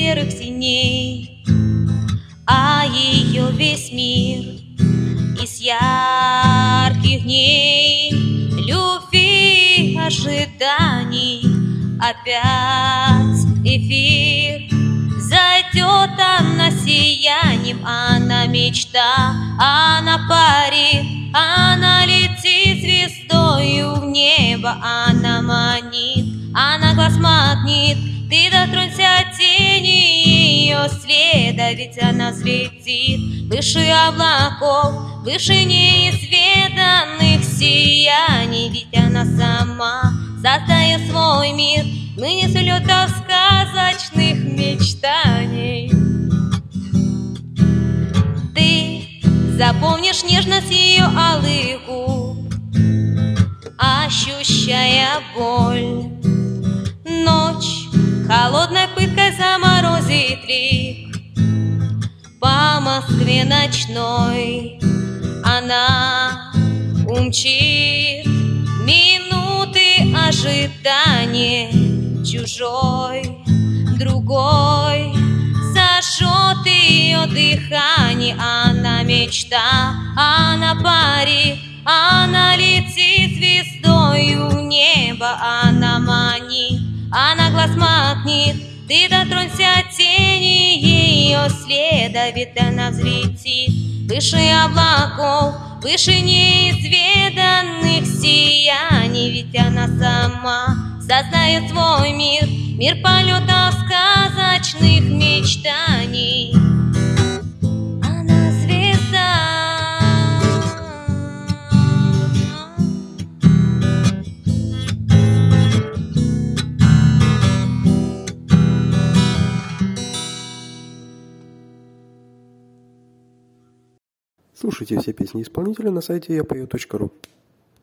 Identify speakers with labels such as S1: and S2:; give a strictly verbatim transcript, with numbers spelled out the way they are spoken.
S1: серых синей, а ее весь мир из ярких дней любви, ожиданий. Опять эфир, зайдет она сиянием, она мечта, она парит, она летит звездою в небо, она манит, она глаз магнит. Ты дотронься тени ее следа, ведь она взлетит выше облаков, выше неизведанных сияний. Ведь она сама создает свой мир, ныне с улетов сказочных мечтаний. Ты запомнишь нежность ее алых губ, ощущая боль. Ночь холодной пыткой заморозит лик, по Москве ночной она умчит. Минуты ожидания, чужой, другой зажжет ее дыхание. Она мечта, она парит, она летит звездою в небо, она манит, она глаз магнит. Ты дотронься тени ее следа, ведь она взлетит выше облаков, выше неизведанных сияний. Ведь она сама создает свой мир, мир полетов сказочных мечтаний. Она звезда.
S2: Слушайте все песни исполнителя на сайте я пою точка ру.